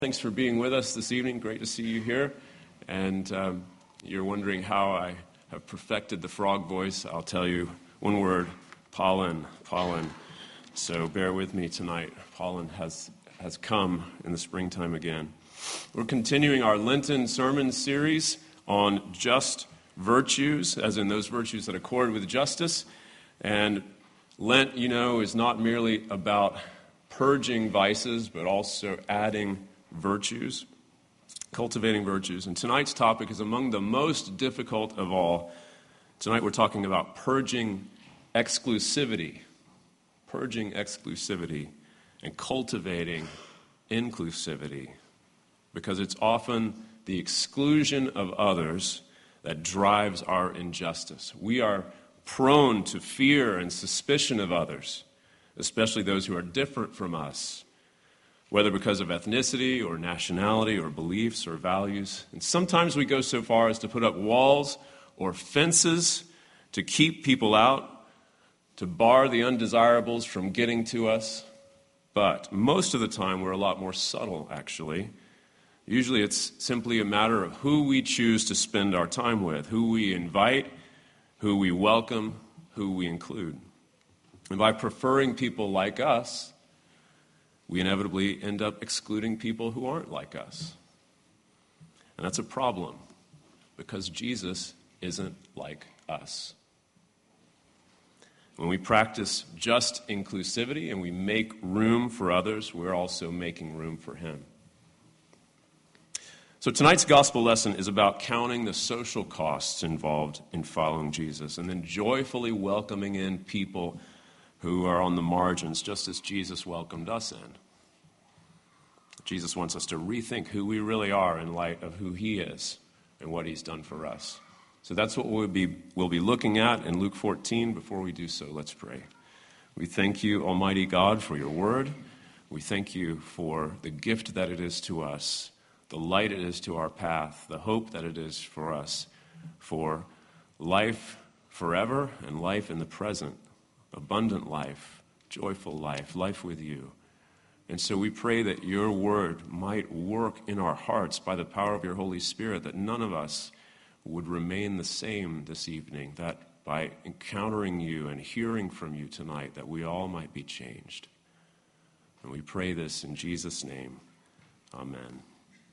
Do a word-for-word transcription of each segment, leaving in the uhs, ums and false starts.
Thanks for being with us this evening. Great to see you here. And um, you're wondering how I have perfected the frog voice. I'll tell you one word, pollen, pollen. So bear with me tonight. Pollen has, has come in the springtime again. We're continuing our Lenten sermon series on just virtues, as in those virtues that accord with justice. And Lent, you know, is not merely about purging vices, but also adding virtues, cultivating virtues. And tonight's topic is among the most difficult of all. Tonight we're talking about purging exclusivity, purging exclusivity and cultivating inclusivity, because it's often the exclusion of others that drives our injustice. We are prone to fear and suspicion of others, especially those who are different from us, whether because of ethnicity or nationality or beliefs or values. And sometimes we go so far as to put up walls or fences to keep people out, to bar the undesirables from getting to us. But most of the time we're a lot more subtle, actually. Usually it's simply a matter of who we choose to spend our time with, who we invite, who we welcome, who we include. And by preferring people like us, we inevitably end up excluding people who aren't like us. And that's a problem, because Jesus isn't like us. When we practice just inclusivity and we make room for others, we're also making room for Him. So tonight's gospel lesson is about counting the social costs involved in following Jesus and then joyfully welcoming in people who are on the margins, just as Jesus welcomed us in. Jesus wants us to rethink who we really are in light of who He is and what He's done for us. So that's what we'll be, we'll be looking at in Luke fourteen. Before we do so, let's pray. We thank you, Almighty God, for your word. We thank you for the gift that it is to us, the light it is to our path, the hope that it is for us, for life forever and life in the present, abundant life, joyful life, life with you. And so we pray that your word might work in our hearts by the power of your Holy Spirit, that none of us would remain the same this evening, that by encountering you and hearing from you tonight, that we all might be changed. And we pray this in Jesus' name. Amen.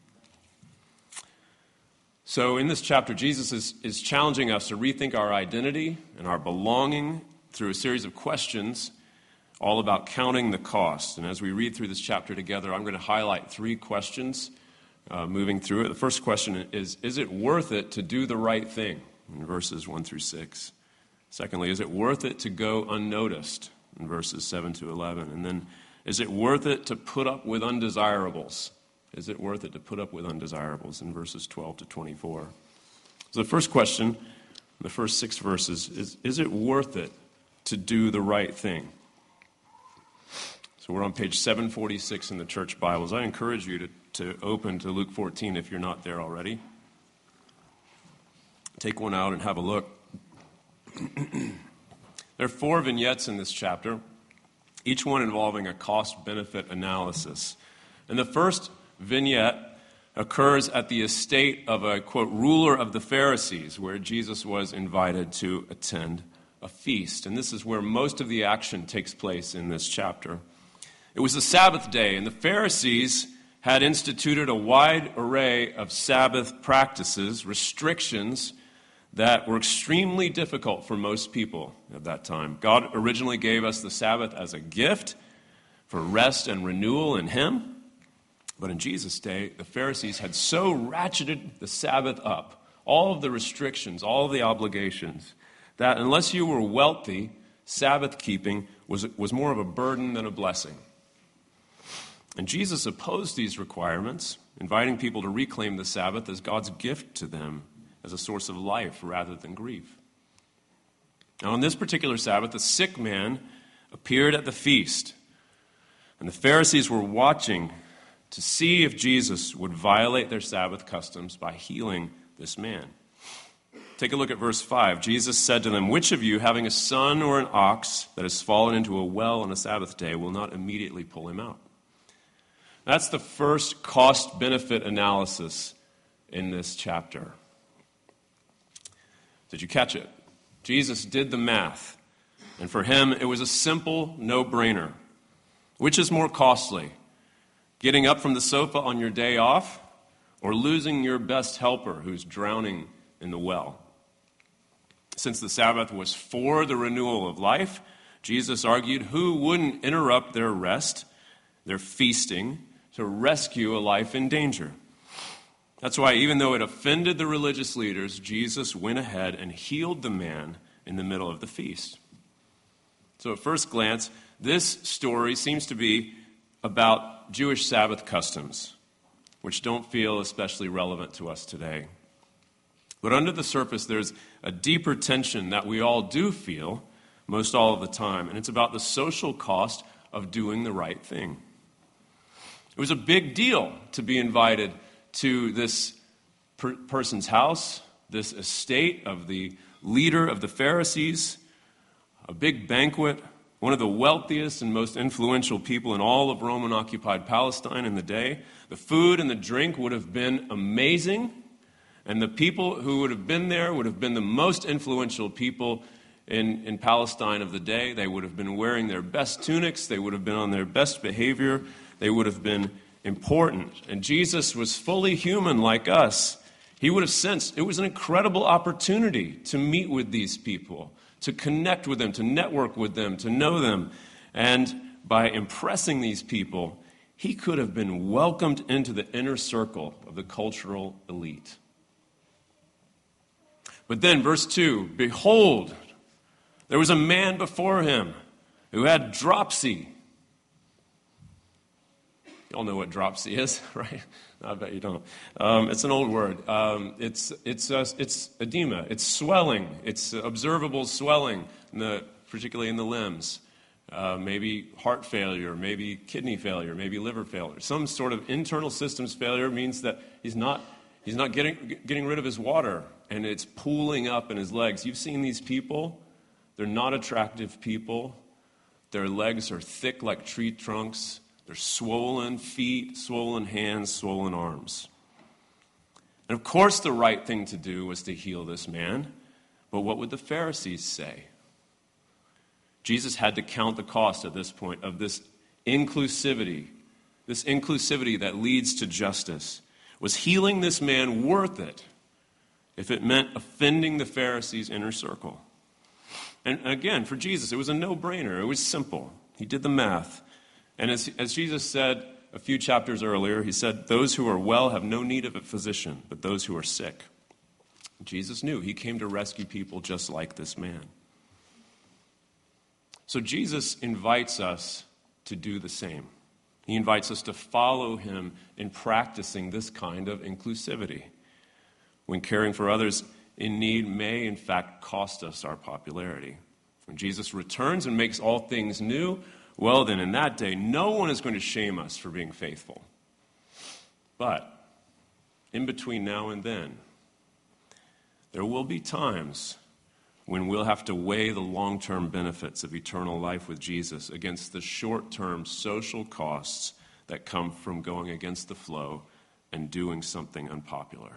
So in this chapter, Jesus is, is challenging us to rethink our identity and our belonging through a series of questions all about counting the cost. And as we read through this chapter together, I'm going to highlight three questions uh, moving through it. The first question is, is it worth it to do the right thing? In verses one through six. Secondly, is it worth it to go unnoticed? In verses seven to eleven. And then, is it worth it to put up with undesirables? Is it worth it to put up with undesirables? In verses twelve to twenty-four. So the first question, the first six verses, is, is it worth it to do the right thing? So we're on page seven forty-six in the church Bibles. I encourage you to, to open to Luke fourteen if you're not there already. Take one out and have a look. There are four vignettes in this chapter, each one involving a cost-benefit analysis. And the first vignette occurs at the estate of a, quote, ruler of the Pharisees, where Jesus was invited to attend a feast. And this is where most of the action takes place in this chapter. It was the Sabbath day, and the Pharisees had instituted a wide array of Sabbath practices, restrictions that were extremely difficult for most people at that time. God originally gave us the Sabbath as a gift for rest and renewal in Him. But in Jesus' day, the Pharisees had so ratcheted the Sabbath up, all of the restrictions, all of the obligations, that unless you were wealthy, Sabbath keeping was, was more of a burden than a blessing. And Jesus opposed these requirements, inviting people to reclaim the Sabbath as God's gift to them, as a source of life rather than grief. Now, on this particular Sabbath, a sick man appeared at the feast, and the Pharisees were watching to see if Jesus would violate their Sabbath customs by healing this man. Take a look at verse five. Jesus said to them, "Which of you, having a son or an ox that has fallen into a well on a Sabbath day, will not immediately pull him out?" That's the first cost-benefit analysis in this chapter. Did you catch it? Jesus did the math, and for him it was a simple no-brainer. Which is more costly, getting up from the sofa on your day off or losing your best helper who's drowning in the well? Since the Sabbath was for the renewal of life, Jesus argued who wouldn't interrupt their rest, their feasting, to rescue a life in danger. That's why even though it offended the religious leaders, Jesus went ahead and healed the man in the middle of the feast. So at first glance, this story seems to be about Jewish Sabbath customs, which don't feel especially relevant to us today. But under the surface, there's a deeper tension that we all do feel most all of the time, and it's about the social cost of doing the right thing. It was a big deal to be invited to this per- person's house, this estate of the leader of the Pharisees, a big banquet, one of the wealthiest and most influential people in all of Roman-occupied Palestine in the day. The food and the drink would have been amazing, and the people who would have been there would have been the most influential people in, in Palestine of the day. They would have been wearing their best tunics. They would have been on their best behavior. They would have been important. And Jesus was fully human like us. He would have sensed it was an incredible opportunity to meet with these people, to connect with them, to network with them, to know them. And by impressing these people, he could have been welcomed into the inner circle of the cultural elite. But then, verse two, behold, there was a man before him who had dropsy. You all know what dropsy is, right? I bet you don't. Um, it's an old word. Um, it's it's uh, it's edema. It's swelling. It's observable swelling, in the, particularly in the limbs. Uh, maybe heart failure, maybe kidney failure, maybe liver failure. Some sort of internal systems failure means that he's not he's not getting getting rid of his water, and it's pooling up in his legs. You've seen these people. They're not attractive people. Their legs are thick like tree trunks. They're swollen feet, swollen hands, swollen arms. And of course the right thing to do was to heal this man. But what would the Pharisees say? Jesus had to count the cost at this point of this inclusivity, this inclusivity that leads to justice. Was healing this man worth it if it meant offending the Pharisees' inner circle? And again, for Jesus, it was a no-brainer. It was simple. He did the math. And as, as Jesus said a few chapters earlier, he said, those who are well have no need of a physician, but those who are sick. Jesus knew he came to rescue people just like this man. So Jesus invites us to do the same. He invites us to follow him in practicing this kind of inclusivity. When caring for others in need may, in fact, cost us our popularity. When Jesus returns and makes all things new, well, then, in that day, no one is going to shame us for being faithful. But in between now and then, there will be times when we'll have to weigh the long-term benefits of eternal life with Jesus against the short-term social costs that come from going against the flow and doing something unpopular.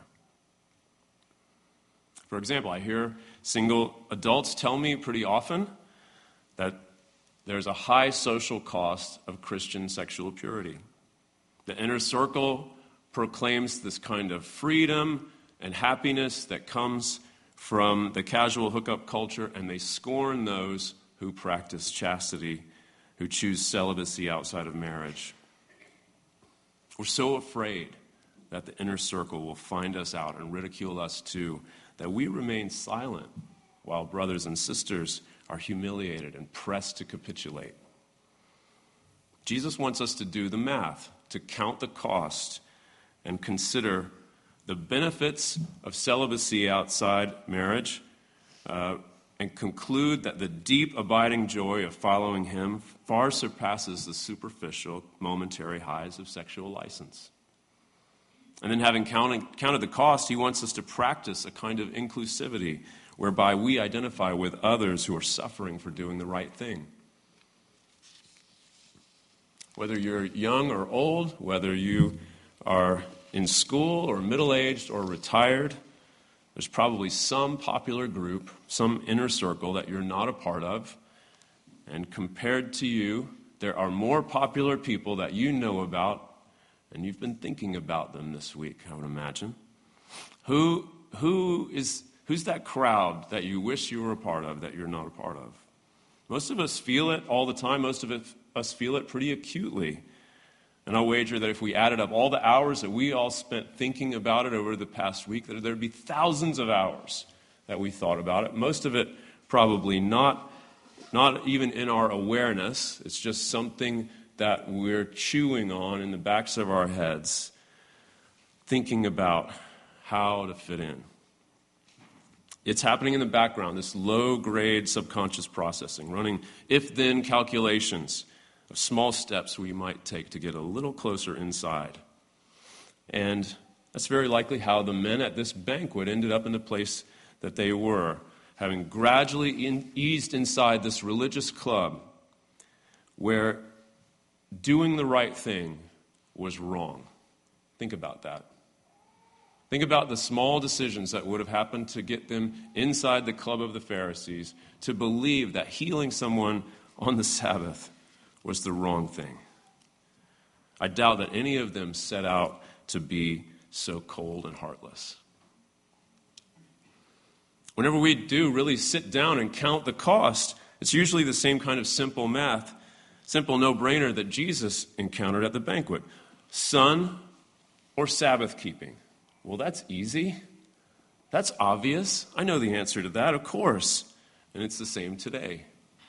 For example, I hear single adults tell me pretty often that there's a high social cost of Christian sexual purity. The inner circle proclaims this kind of freedom and happiness that comes from the casual hookup culture, and they scorn those who practice chastity, who choose celibacy outside of marriage. We're so afraid that the inner circle will find us out and ridicule us too, that we remain silent while brothers and sisters are humiliated and pressed to capitulate. Jesus wants us to do the math, to count the cost, and consider the benefits of celibacy outside marriage, uh, and conclude that the deep, abiding joy of following him far surpasses the superficial, momentary highs of sexual license. And then, having counted, counted the cost, he wants us to practice a kind of inclusivity whereby we identify with others who are suffering for doing the right thing. Whether you're young or old, whether you are in school or middle-aged or retired, there's probably some popular group, some inner circle that you're not a part of. And compared to you, there are more popular people that you know about, and you've been thinking about them this week, I would imagine. Who, who is, who's that crowd that you wish you were a part of that you're not a part of? Most of us feel it all the time. Most of it, us feel it pretty acutely. And I'll wager that if we added up all the hours that we all spent thinking about it over the past week, that there'd be thousands of hours that we thought about it. Most of it probably not, not even in our awareness. It's just something that we're chewing on in the backs of our heads, thinking about how to fit in. It's happening in the background, this low-grade subconscious processing, running if-then calculations of small steps we might take to get a little closer inside. And that's very likely how the men at this banquet ended up in the place that they were, having gradually in, eased inside this religious club where doing the right thing was wrong. Think about that. Think about the small decisions that would have happened to get them inside the club of the Pharisees to believe that healing someone on the Sabbath was the wrong thing. I doubt that any of them set out to be so cold and heartless. Whenever we do really sit down and count the cost, it's usually the same kind of simple math, simple no-brainer that Jesus encountered at the banquet. Sun or Sabbath keeping? Well, that's easy. That's obvious. I know the answer to that, of course. And it's the same today.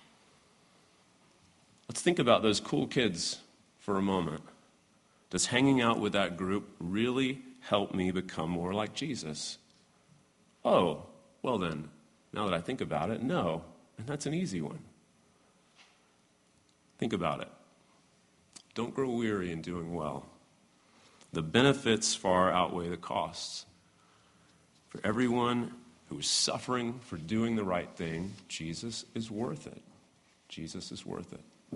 Let's think about those cool kids for a moment. Does hanging out with that group really help me become more like Jesus? Oh, well then, now that I think about it, no. And that's an easy one. Think about it. Don't grow weary in doing well. The benefits far outweigh the costs. For everyone who is suffering for doing the right thing, Jesus is worth it. Jesus is worth it.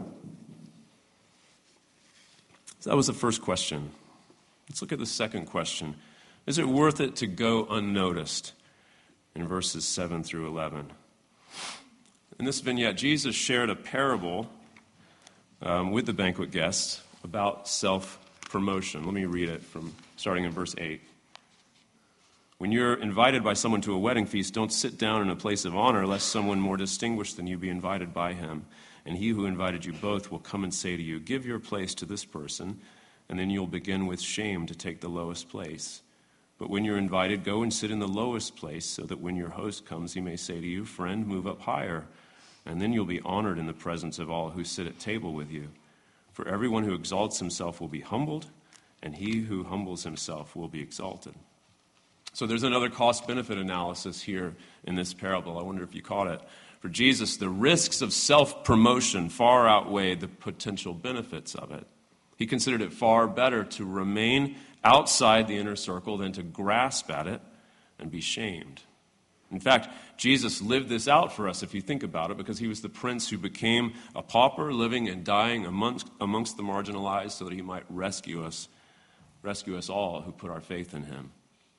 So that was the first question. Let's look at the second question. Is it worth it to go unnoticed? In verses seven through eleven. In this vignette, Jesus shared a parable um, with the banquet guests about self-promotion. Let me read it from starting in verse eight. When you're invited by someone to a wedding feast, don't sit down in a place of honor, lest someone more distinguished than you be invited by him. And he who invited you both will come and say to you, give your place to this person, and then you'll begin with shame to take the lowest place. But when you're invited, go and sit in the lowest place, so that when your host comes, he may say to you, friend, move up higher. And then you'll be honored in the presence of all who sit at table with you. For everyone who exalts himself will be humbled, and he who humbles himself will be exalted. So there's another cost-benefit analysis here in this parable. I wonder if you caught it. For Jesus, the risks of self-promotion far outweigh the potential benefits of it. He considered it far better to remain outside the inner circle than to grasp at it and be shamed. In fact, Jesus lived this out for us, if you think about it, because he was the prince who became a pauper, living and dying amongst, amongst the marginalized so that he might rescue us, rescue us all who put our faith in him.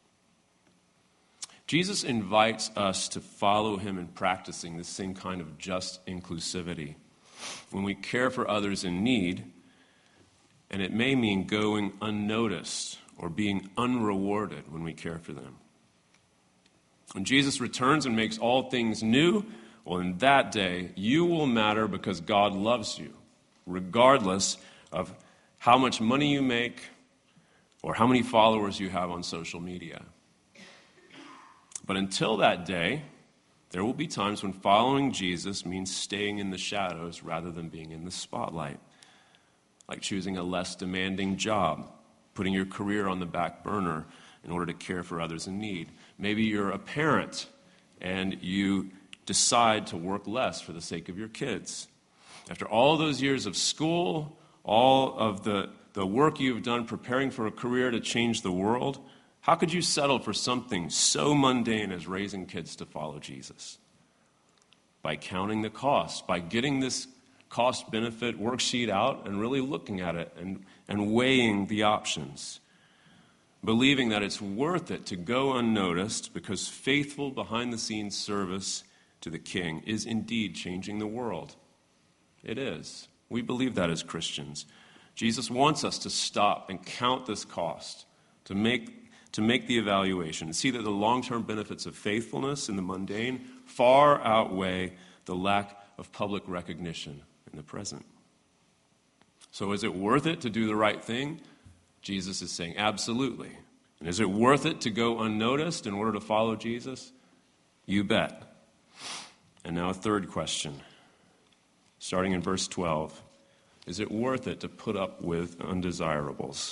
Jesus invites us to follow him in practicing this same kind of just inclusivity. When we care for others in need, and it may mean going unnoticed or being unrewarded when we care for them. When Jesus returns and makes all things new, well, in that day, you will matter because God loves you, regardless of how much money you make or how many followers you have on social media. But until that day, there will be times when following Jesus means staying in the shadows rather than being in the spotlight. Like choosing a less demanding job, putting your career on the back burner in order to care for others in need. Maybe you're a parent and you decide to work less for the sake of your kids. After all those years of school, all of the, the work you've done preparing for a career to change the world, how could you settle for something so mundane as raising kids to follow Jesus? By counting the cost, by getting this cost-benefit worksheet out and really looking at it and, and weighing the options, believing that it's worth it to go unnoticed because faithful behind-the-scenes service to the King is indeed changing the world. It is. We believe that as Christians. Jesus wants us to stop and count this cost, to make, to make the evaluation, and see that the long-term benefits of faithfulness in the mundane far outweigh the lack of public recognition in the present. So is it worth it to do the right thing? Jesus is saying absolutely. And is it worth it to go unnoticed in order to follow Jesus? You bet. And now a third question, starting in verse twelve. Is it worth it to put up with undesirables?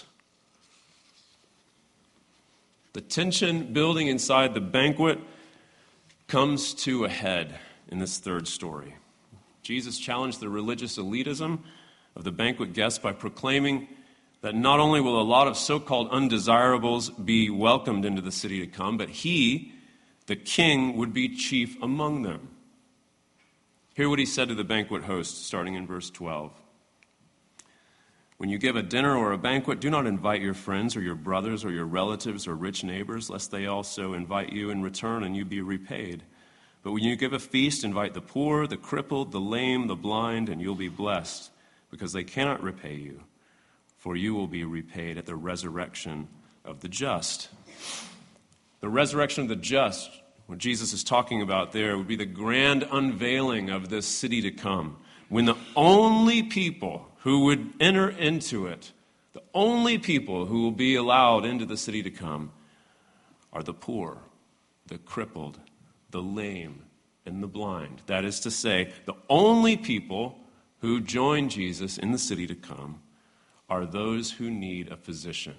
The tension building inside the banquet comes to a head in this third story. Jesus challenged the religious elitism of the banquet guests by proclaiming that not only will a lot of so-called undesirables be welcomed into the city to come, but he, the king, would be chief among them. Hear what he said to the banquet host, starting in verse twelve. When you give a dinner or a banquet, do not invite your friends or your brothers or your relatives or rich neighbors, lest they also invite you in return and you be repaid. But when you give a feast, invite the poor, the crippled, the lame, the blind, and you'll be blessed, because they cannot repay you, for you will be repaid at the resurrection of the just. The resurrection of the just, what Jesus is talking about there, would be the grand unveiling of this city to come, when the only people who would enter into it, the only people who will be allowed into the city to come, are the poor, the crippled, the lame, and the blind. That is to say, the only people who join Jesus in the city to come are those who need a physician.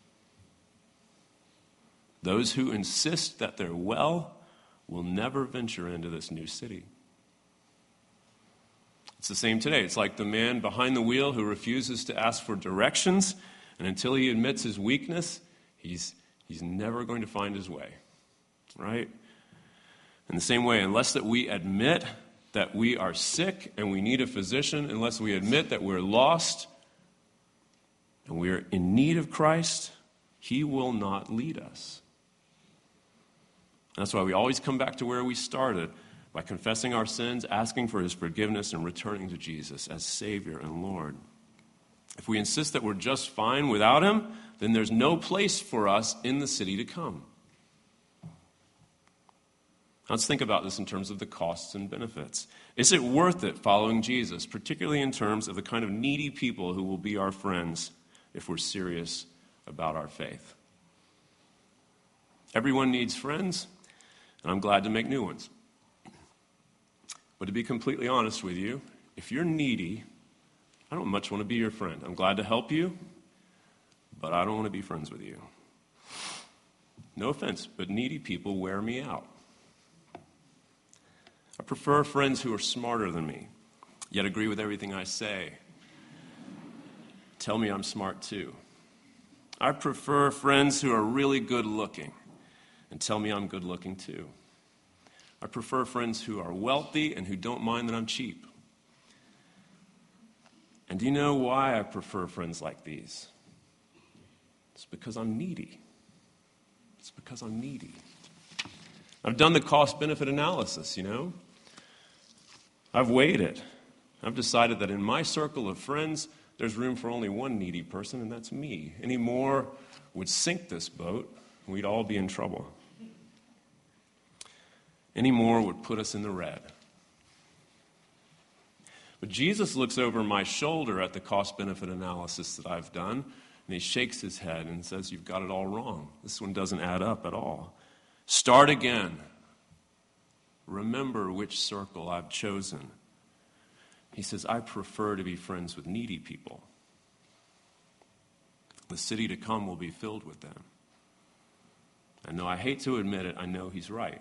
Those who insist that they're well will never venture into this new city. It's the same today. It's like the man behind the wheel who refuses to ask for directions, and until he admits his weakness, he's, he's never going to find his way, right? In the same way, unless that we admit that we are sick and we need a physician, unless we admit that we're lost and we're in need of Christ, he will not lead us. That's why we always come back to where we started, by confessing our sins, asking for his forgiveness, and returning to Jesus as Savior and Lord. If we insist that we're just fine without him, then there's no place for us in the city to come. Let's think about this in terms of the costs and benefits. Is it worth it following Jesus, particularly in terms of the kind of needy people who will be our friends if we're serious about our faith? Everyone needs friends, and I'm glad to make new ones. But to be completely honest with you, if you're needy, I don't much want to be your friend. I'm glad to help you, but I don't want to be friends with you. No offense, but needy people wear me out. I prefer friends who are smarter than me, yet agree with everything I say. Tell me I'm smart too. I prefer friends who are really good looking and tell me I'm good looking too. I prefer friends who are wealthy and who don't mind that I'm cheap. And do you know why I prefer friends like these? It's because I'm needy. It's because I'm needy. I've done the cost-benefit analysis, you know. I've weighed it. I've decided that in my circle of friends, there's room for only one needy person, and that's me. Any more would sink this boat, and we'd all be in trouble. Any more would put us in the red. But Jesus looks over my shoulder at the cost-benefit analysis that I've done, and he shakes his head and says, you've got it all wrong. This one doesn't add up at all. Start again. Remember which circle I've chosen. He says, I prefer to be friends with needy people. The city to come will be filled with them. And though I hate to admit it, I know he's right.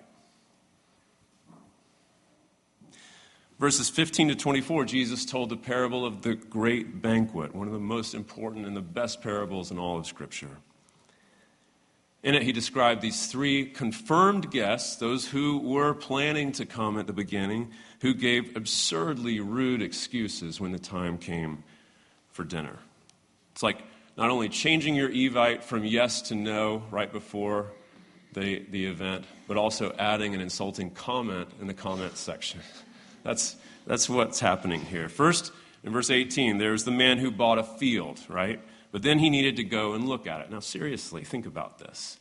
Verses fifteen to twenty-four, Jesus told the parable of the great banquet, one of the most important and the best parables in all of Scripture. In it, he described these three confirmed guests, those who were planning to come at the beginning, who gave absurdly rude excuses when the time came for dinner. It's like not only changing your Evite from yes to no right before the, the event, but also adding an insulting comment in the comment section. That's, that's what's happening here. First, in verse eighteen, there's the man who bought a field, right? But then he needed to go and look at it. Now, seriously, think about this.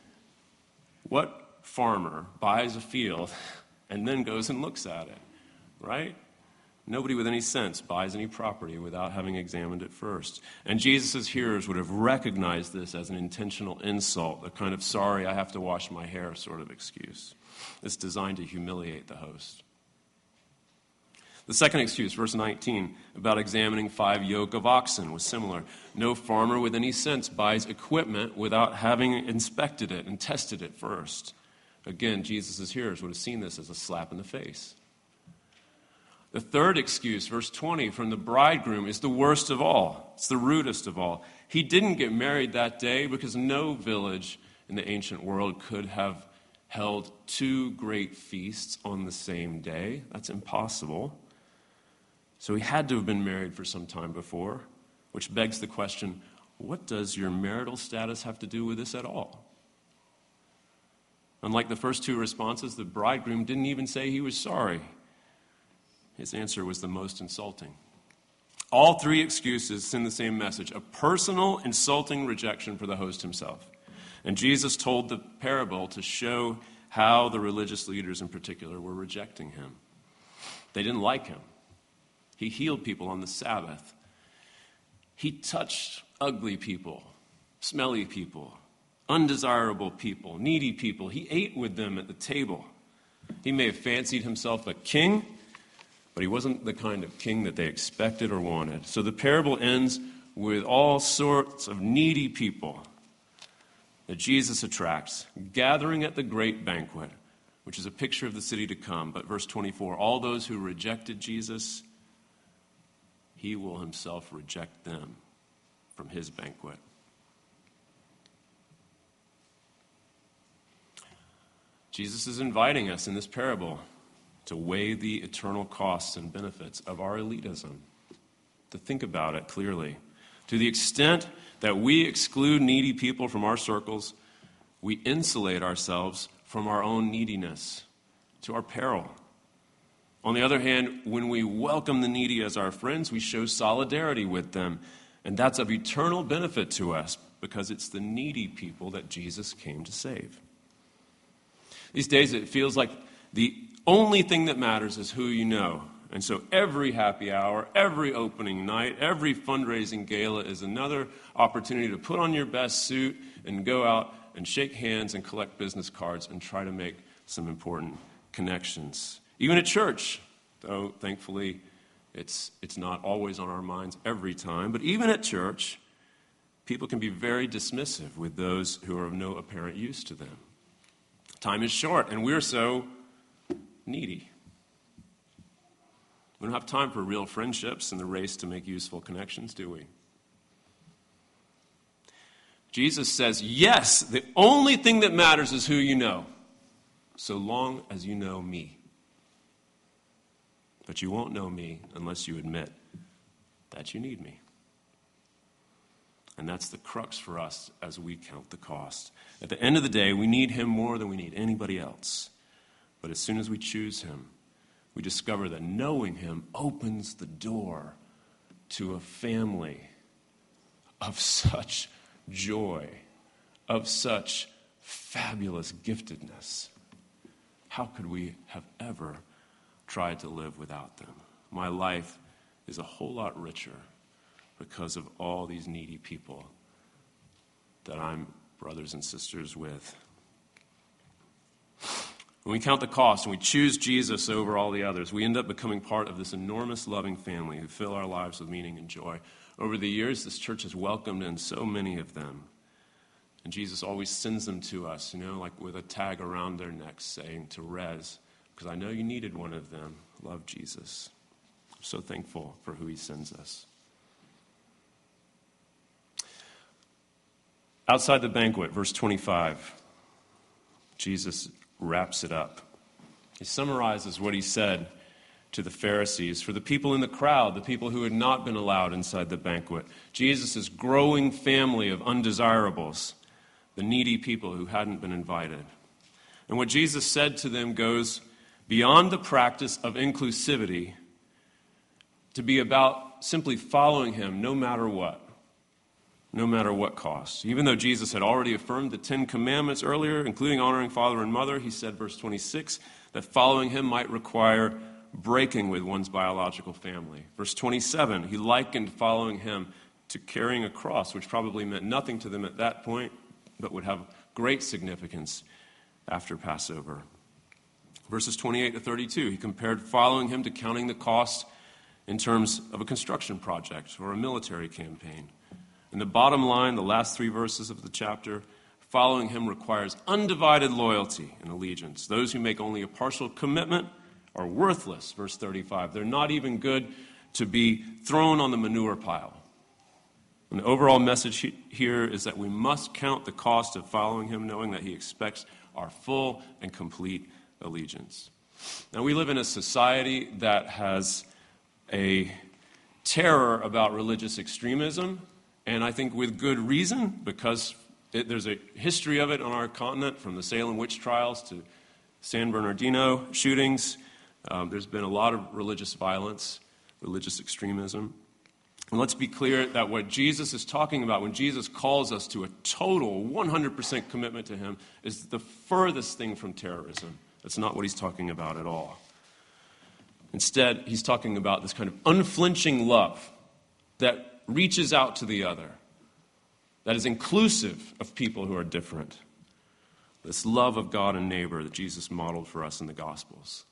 What farmer buys a field and then goes and looks at it, right? Nobody with any sense buys any property without having examined it first. And Jesus' hearers would have recognized this as an intentional insult, a kind of sorry, I have to wash my hair sort of excuse. It's designed to humiliate the host. The second excuse, verse nineteen, about examining five yoke of oxen was similar. No farmer with any sense buys equipment without having inspected it and tested it first. Again, Jesus' hearers would have seen this as a slap in the face. The third excuse, verse twenty, from the bridegroom is the worst of all. It's the rudest of all. He didn't get married that day because no village in the ancient world could have held two great feasts on the same day. That's impossible. So he had to have been married for some time before, which begs the question, what does your marital status have to do with this at all? Unlike the first two responses, the bridegroom didn't even say he was sorry. His answer was the most insulting. All three excuses send the same message, a personal, insulting rejection for the host himself. And Jesus told the parable to show how the religious leaders in particular were rejecting him. They didn't like him. He healed people on the Sabbath. He touched ugly people, smelly people, undesirable people, needy people. He ate with them at the table. He may have fancied himself a king, but he wasn't the kind of king that they expected or wanted. So the parable ends with all sorts of needy people that Jesus attracts, gathering at the great banquet, which is a picture of the city to come. But verse twenty-four, all those who rejected Jesus, he will himself reject them from his banquet. Jesus is inviting us in this parable to weigh the eternal costs and benefits of our elitism, to think about it clearly. To the extent that we exclude needy people from our circles, we insulate ourselves from our own neediness, to our peril. On the other hand, when we welcome the needy as our friends, we show solidarity with them. And that's of eternal benefit to us because it's the needy people that Jesus came to save. These days, it feels like the only thing that matters is who you know. And so every happy hour, every opening night, every fundraising gala is another opportunity to put on your best suit and go out and shake hands and collect business cards and try to make some important connections. Even at church, though thankfully it's it's not always on our minds every time, but even at church, people can be very dismissive with those who are of no apparent use to them. Time is short, and we're so needy. We don't have time for real friendships and the race to make useful connections, do we? Jesus says, yes, the only thing that matters is who you know, so long as you know me. But you won't know me unless you admit that you need me. And that's the crux for us as we count the cost. At the end of the day, we need him more than we need anybody else. But as soon as we choose him, we discover that knowing him opens the door to a family of such joy, of such fabulous giftedness. How could we have ever tried to live without them? My life is a whole lot richer because of all these needy people that I'm brothers and sisters with. When we count the cost and we choose Jesus over all the others, we end up becoming part of this enormous loving family who fill our lives with meaning and joy. Over the years, this church has welcomed in so many of them. And Jesus always sends them to us, you know, like with a tag around their necks saying to Rez, because I know you needed one of them. Love Jesus. I'm so thankful for who he sends us. Outside the banquet, verse twenty-five, Jesus wraps it up. He summarizes what he said to the Pharisees, for the people in the crowd, the people who had not been allowed inside the banquet. Jesus' growing family of undesirables, the needy people who hadn't been invited. And what Jesus said to them goes beyond the practice of inclusivity to be about simply following him no matter what, no matter what cost. Even though Jesus had already affirmed the Ten Commandments earlier, including honoring father and mother, he said, verse twenty-six, that following him might require breaking with one's biological family. Verse twenty-seven, he likened following him to carrying a cross, which probably meant nothing to them at that point, but would have great significance after Passover. Verses twenty-eight to thirty-two, he compared following him to counting the cost in terms of a construction project or a military campaign. And the bottom line, the last three verses of the chapter, following him requires undivided loyalty and allegiance. Those who make only a partial commitment are worthless, verse thirty-five. They're not even good to be thrown on the manure pile. And the overall message here is that we must count the cost of following him, knowing that he expects our full and complete allegiance. Now, we live in a society that has a terror about religious extremism, and I think with good reason, because it, there's a history of it on our continent, from the Salem witch trials to San Bernardino shootings. Um, there's been a lot of religious violence, religious extremism. And let's be clear that what Jesus is talking about when Jesus calls us to a total one hundred percent commitment to him is the furthest thing from terrorism. That's not what he's talking about at all. Instead, he's talking about this kind of unflinching love that reaches out to the other, that is inclusive of people who are different. This love of God and neighbor that Jesus modeled for us in the Gospels.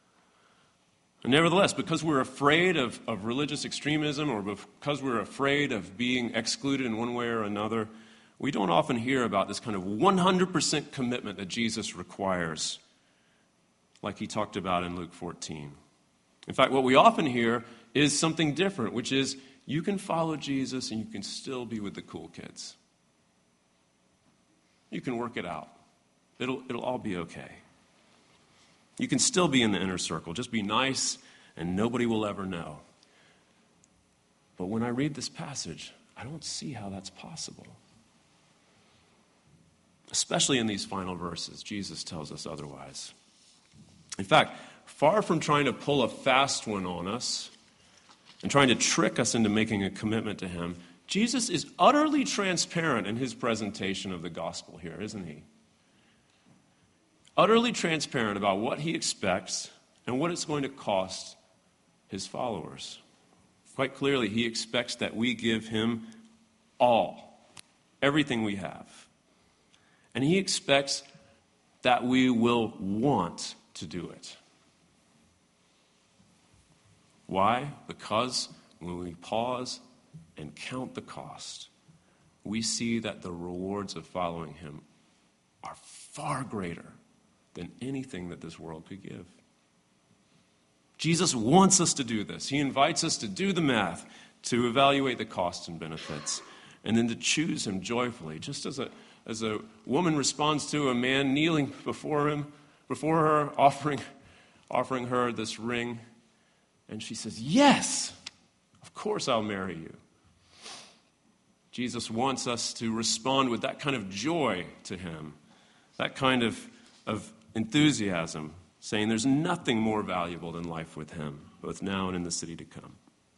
And nevertheless, because we're afraid of, of religious extremism or because we're afraid of being excluded in one way or another, we don't often hear about this kind of one hundred percent commitment that Jesus requires, like he talked about in Luke fourteen. In fact, what we often hear is something different, which is you can follow Jesus and you can still be with the cool kids. You can work it out. It'll, it'll all be okay. You can still be in the inner circle. Just be nice and nobody will ever know. But when I read this passage, I don't see how that's possible. Especially in these final verses, Jesus tells us otherwise. In fact, far from trying to pull a fast one on us and trying to trick us into making a commitment to him, Jesus is utterly transparent in his presentation of the gospel here, isn't he? Utterly transparent about what he expects and what it's going to cost his followers. Quite clearly, he expects that we give him all, everything we have. And he expects that we will want to do it. Why? Because when we pause and count the cost, we see that the rewards of following him are far greater than anything that this world could give. Jesus wants us to do this. He invites us to do the math, to evaluate the costs and benefits, and then to choose him joyfully, just as a as a woman responds to a man kneeling before him, before her, offering offering her this ring, and she says, "Yes, of course I'll marry you." Jesus wants us to respond with that kind of joy to him, that kind of, of enthusiasm, saying there's nothing more valuable than life with him, both now and in the city to come.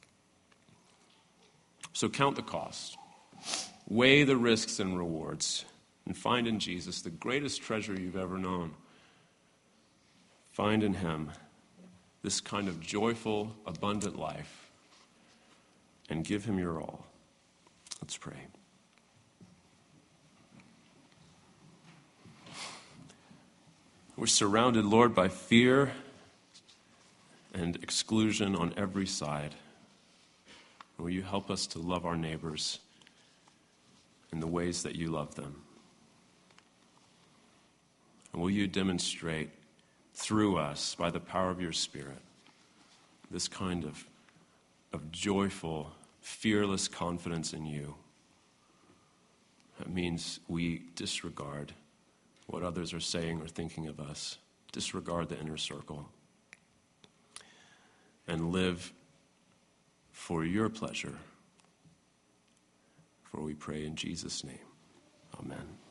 So count the cost, weigh the risks and rewards, and find in Jesus the greatest treasure you've ever known. Find in him this kind of joyful, abundant life, and give him your all. Let's pray. We're surrounded, Lord, by fear and exclusion on every side. Will you help us to love our neighbors in the ways that you love them? And will you demonstrate through us, by the power of your Spirit, this kind of, of joyful, fearless confidence in you, That means we disregard what others are saying or thinking of us, disregard the inner circle, and live for your pleasure. For we pray in Jesus' name. Amen.